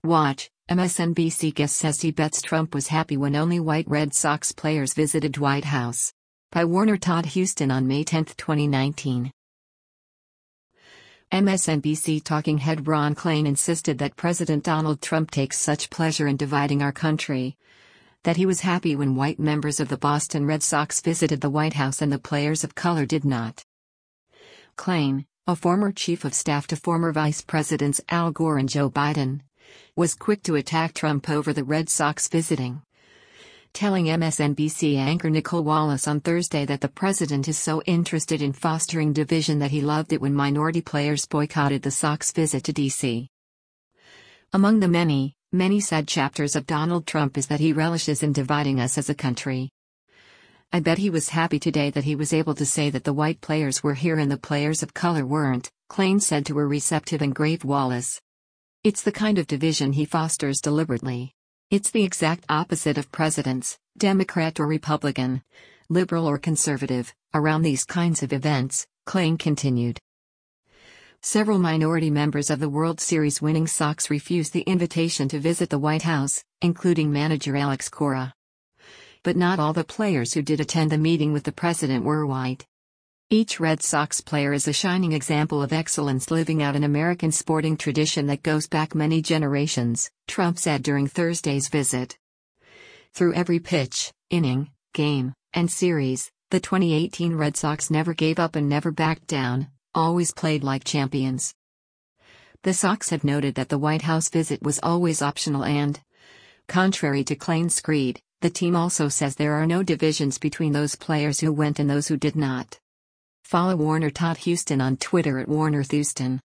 Watch, MSNBC guest says he bets Trump was happy when only white Red Sox players visited White House. By Warner Todd Huston on May 10, 2019. MSNBC talking head Ron Klain insisted that President Donald Trump takes such pleasure in dividing our country that he was happy when white members of the Boston Red Sox visited the White House and the players of color did not. Klain, a former chief of staff to former Vice Presidents Al Gore and Joe Biden, was quick to attack Trump over the Red Sox visiting, telling MSNBC anchor Nicole Wallace on Thursday that the president is so interested in fostering division that he loved it when minority players boycotted the Sox visit to D.C. Among the many, many sad chapters of Donald Trump is that he relishes in dividing us as a country. I bet he was happy today that he was able to say that the white players were here and the players of color weren't, Klain said to a receptive and grave Wallace. It's the kind of division he fosters deliberately. It's the exact opposite of presidents, Democrat or Republican, liberal or conservative, around these kinds of events, Klain continued. Several minority members of the World Series winning Sox refused the invitation to visit the White House, including manager Alex Cora. But not all the players who did attend the meeting with the president were white. Each Red Sox player is a shining example of excellence living out an American sporting tradition that goes back many generations, Trump said during Thursday's visit. Through every pitch, inning, game, and series, the 2018 Red Sox never gave up and never backed down, always played like champions. The Sox have noted that the White House visit was always optional and, contrary to Klain's creed, the team also says there are no divisions between those players who went and those who did not. Follow Warner Todd Huston on Twitter at WarnerThouston.